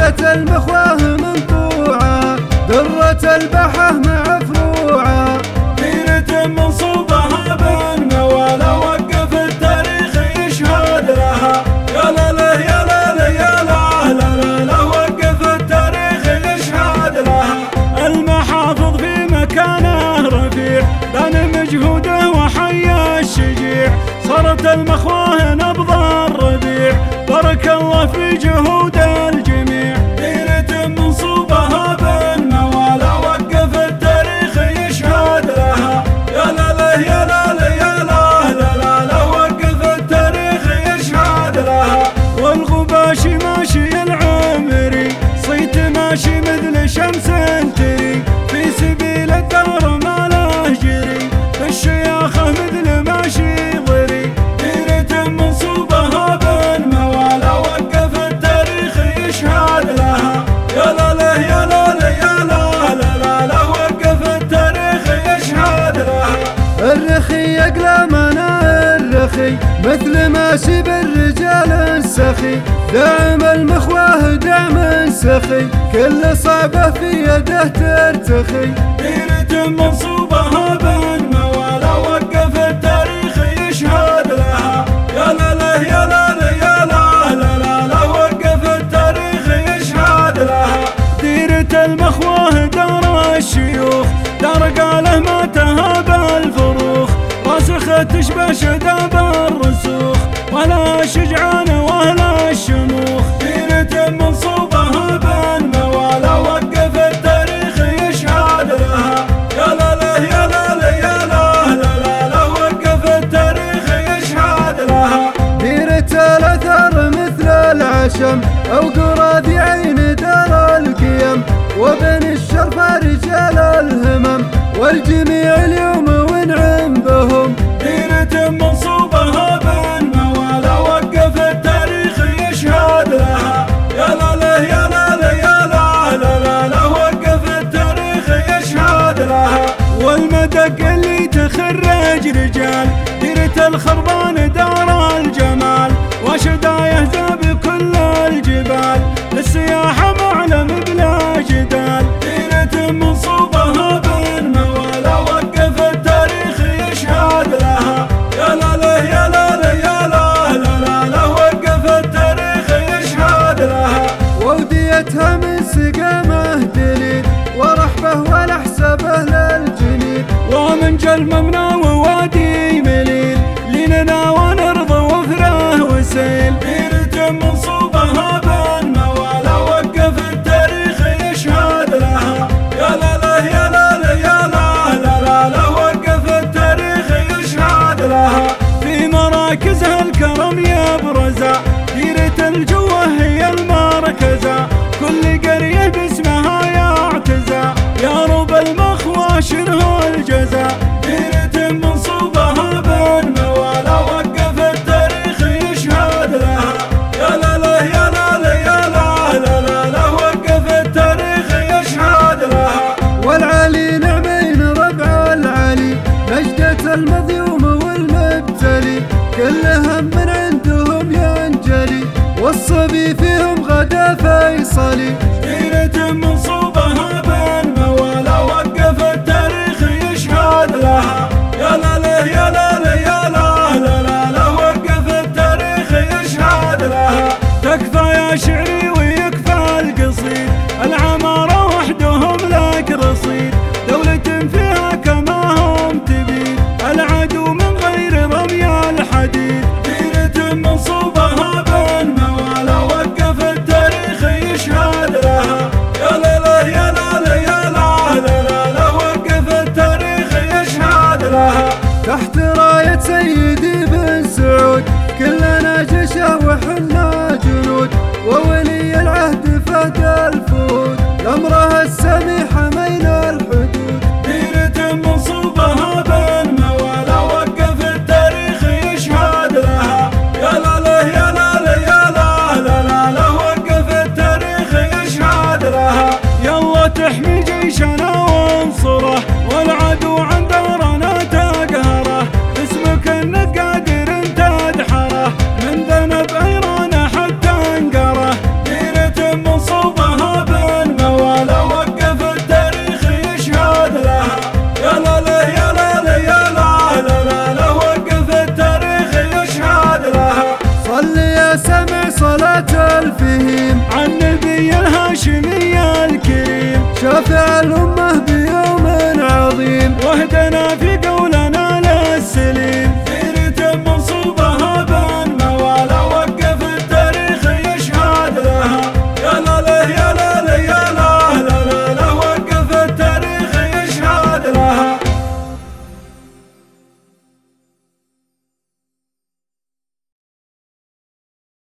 عزة المخواه منطوعة، درة البحة مع فروعة، ديرة منصوبها بالموالى وقف التاريخ يشهد لها. يا لا لا يا لا لا يا لا لا لا وقف التاريخ يشهد لها. المحافظ في مكانه رفيع بان مجهوده وحيا الشجيع، صارت المخواه نبض الربيع، بارك الله في جهود الجميع. ديرة منصوبها بالموالى وقف التاريخ يشهد لها. يا لا لا يا لا لا يا لا لا لا وقف التاريخ يشهد لها. والغباشي ماشي العمري صيت ماشي مثل شمس تري، في سبيل الدار ما له جري، الشياخة مثل ماشي ضري. ديرة منصوبها بالموالى وقف التاريخ يشهد لها. يا لا لا يا لا لا يا لا لا لا وقف التاريخ يشهد لها. الرخي يقلى منا الرخي مثل ماشي بالرجال السخي، دعم المخواه دعم سخي، كل صعبة في يده ترتخي. ديرة منصوبها بالموالى وقف التاريخ يشهد لها. يا لا لا يا لا لا يا لا لا لا وقف التاريخ يشهد لها. ديرة المخواه دار الشيوخ، دار قاله ما تهاب الفروخ، راسخة تشبه شداب الرسوخ، ولا شجعان ولا الشموخ. ديرة منصوبها بالموالى وقف التاريخ يشهد لها. يا لا لا يا لا لا يا لا لا لا وقف التاريخ يشهد لها. ديرة الأثر مثل العشم أو قراذي عين دار القيم، وبن الشرف رجال الهمم، والجميع اليوم ونعم بهم. ديرة منصوبها بالموالى وقف التاريخ يشهد لها. يا لا لا يا لا لا يا لا لا لا وقف التاريخ يشهد لها. والمدق اللي تخرج رجال، ديرة الخربان دار الجمال، وشدايه ذاب كل الجبال، للسياحة معلم بلا جدال. ديرة منصوبها بالموالى وقف التاريخ يشهد لها. يا لا لا يا لا لا يا لا لا لا وقف التاريخ يشهد لها. ووديتها من سقامه دليل، ورحبه ولا حسبه للجنين، ومن جلممنا ووادي مليل، ليننا ونرضى وفره وسيل. ديرة منصوبها بالموالى وقف التاريخ يشهد لها. يا لا لا يا لا لا يا لا لا لا وقف التاريخ يشهد لها. في مراكزها الكرم يبرزا، ديرة الجوه هي المركزة، كل قرية باسمها يعتزى، يا رب المخوى شنه الجزا. ديرة منصوبها بالموالى وقف التاريخ يشهد لها. يا لا لا يا لا لا يا لا لا لا وقف التاريخ يشهد لها. والعلي نعمين ربع العلي، نجدة المظلوم والمبتلي، كلهم من عندهم ينجلي، والصبي فيهم غدا فيصلي. ديرة منصوبها بالموالى وقف التاريخ يشهد لها. يا لا لا يا لا لا يا لا لا لا وقف التاريخ يشهد لها. تكفى يا شعري ويكفى القصيد، العمارة وحدهم لك رصيد، دولة فيها كما هم تبيد، العدو من غير رمي الحديد. ديرة منصوبها بالموالى وقف التاريخ يشهد لها. يا لا لا يا لا لا يا لا لا لا وقف التاريخ يشهد لها. تحت راية سيدي بن سعود كلنا جيشه وحنا جنود، وولي العهد فهد الفود، أمره السميحة مين الحدود. ديرة منصوبها بالموالى وقف التاريخ يشهد لها. يا لا لا يا لا لا يا لا لا لا وقف التاريخ يشهد لها. يلا تحمي جيشنا وانصره، والعدو عن دارنا تقهره، اسمك انك قادر تدحره، من ذنب ايرانه حتى انقره. ديرة منصوبها يا سمع صلاة الفهيم عن نبي الهاشمي الكريم شافع الأمة